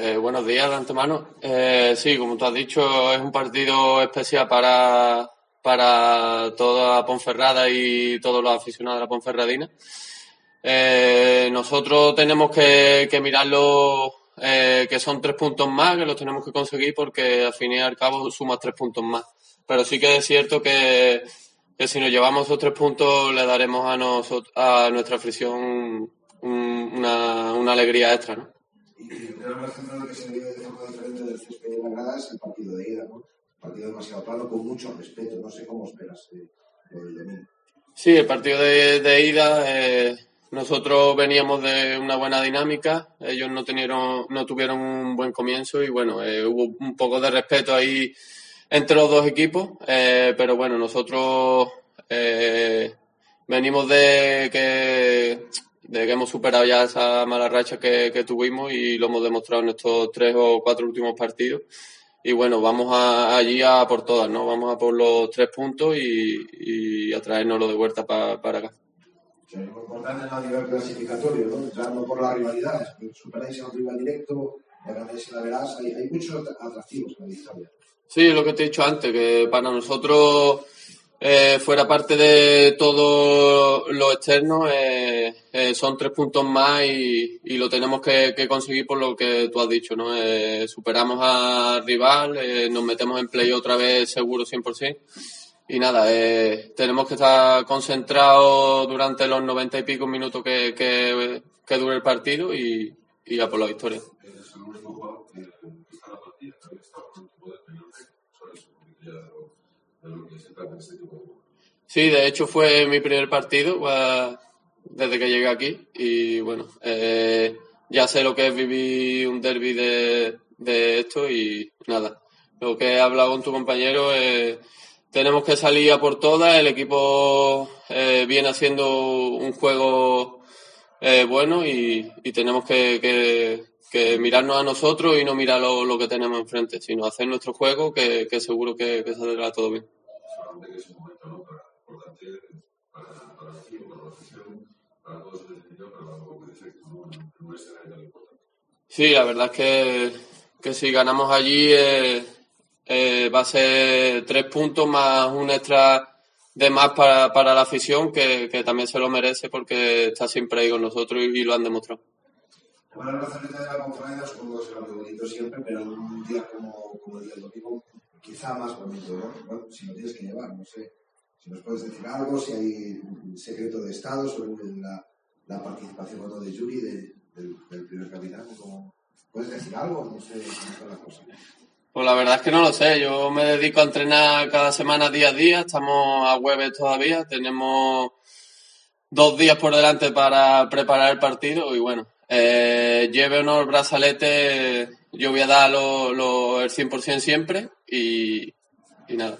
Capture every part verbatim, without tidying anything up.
Eh, buenos días de antemano. Eh, sí, como tú has dicho, es un partido especial para, para toda Ponferrada y todos los aficionados de la Ponferradina. Eh, nosotros tenemos que, que mirarlo, eh, que son tres puntos más, que los tenemos que conseguir porque al fin y al cabo sumas tres puntos más. Pero sí que es cierto que, que si nos llevamos esos tres puntos le daremos a, nosotros, a nuestra afición un, una, una alegría extra, ¿no? Y el tema más central que se vive de forma diferente del césped de la grada es el partido de ida, ¿no? Un partido demasiado plano, con mucho respeto. No sé cómo esperas eh, el domingo. Sí, el partido de, de ida, eh, nosotros veníamos de una buena dinámica, ellos no, tenieron, no tuvieron un buen comienzo y bueno, eh, hubo un poco de respeto ahí entre los dos equipos, eh, pero bueno, nosotros eh, venimos de que, de que hemos superado ya esa mala racha que, que tuvimos y lo hemos demostrado en estos tres o cuatro últimos partidos. Y bueno, vamos a, allí a por todas, ¿no? Vamos a por los tres puntos y, y a traérnoslo de vuelta pa, para acá. Sí, lo importante a nivel clasificatorio, ¿no? Ya no por la rivalidad, superáis al rival directo, ganáis la verás, hay, hay muchos atractivos en la historia. Sí, lo que te he dicho antes, que para nosotros, eh, fuera parte de todo lo externo, eh, eh, son tres puntos más y, y lo tenemos que, que conseguir por lo que tú has dicho, ¿no? Eh, superamos al rival, eh, nos metemos en play otra vez seguro cien por ciento y nada, eh, tenemos que estar concentrados durante los noventa y pico minutos que, que, que dure el partido y, y a por la victoria. Es el único jugador que está en la partida, que está por tu poder tener sobre eso, porque ya de lo que se trata en este tipo de juegos. Sí, de hecho fue mi primer partido pues, desde que llegué aquí y bueno, eh, ya sé lo que es vivir un derbi de, de esto y nada, lo que he hablado con tu compañero es... Tenemos que salir a por todas, el equipo eh, viene haciendo un juego eh, bueno y, y tenemos que, que, que mirarnos a nosotros y no mirar lo, lo que tenemos enfrente, sino hacer nuestro juego que, que seguro que, que saldrá todo bien. Solamente que es un momento, ¿no? Para, importante para, para el equipo, para la afición, para todos en definitiva, para dar un poco de efecto, ¿no? En un escenario tan importante. Sí, la verdad es que, que si ganamos allí... Eh, Eh, va a ser tres puntos más un extra de más para, para la afición que, que también se lo merece porque está siempre ahí con nosotros y, y lo han demostrado. Bueno, el Barcelona de la Ponferrada supongo que será muy bonito siempre, pero un día como, como el del domingo quizá más bonito, ¿no? Bueno, si lo tienes que llevar, no sé. Si nos puedes decir algo, si hay un secreto de Estado sobre la, la participación o no de Yuri, de, del, del primer capitán, como, ¿puedes decir algo? No sé cómo está la cosa. Pues la verdad es que no lo sé, yo me dedico a entrenar cada semana día a día, estamos a jueves todavía, tenemos dos días por delante para preparar el partido y bueno, eh, lleve o no el brazalete, yo voy a dar lo, lo, el cien por ciento siempre y, y nada.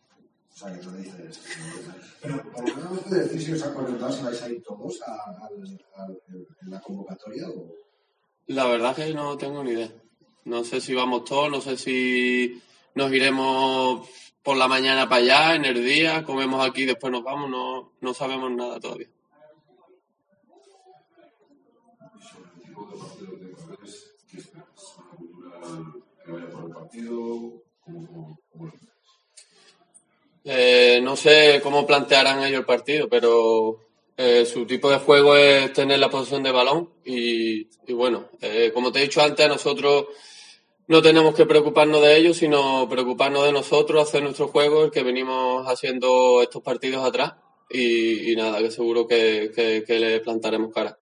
O sea, que no le dices... Pero por lo menos me puede decir si os ha comentado si vais a ir todos a, a, a, a la convocatoria o... La verdad es que no tengo ni idea. No sé si vamos todos, no sé si nos iremos por la mañana para allá, en el día, comemos aquí y después nos vamos, no, no sabemos nada todavía. Sobre el tipo de partido que corres, ¿qué esperas? ¿Una cultura que vaya por el partido? ¿Cómo, cómo lo esperas? Eh, no sé cómo plantearán ellos el partido, pero eh, su tipo de juego es tener la posesión de balón y, y bueno, eh, como te he dicho antes, nosotros no tenemos que preocuparnos de ellos, sino preocuparnos de nosotros, hacer nuestro juego, el que venimos haciendo estos partidos atrás y, y nada, que seguro que, que, que le plantaremos cara.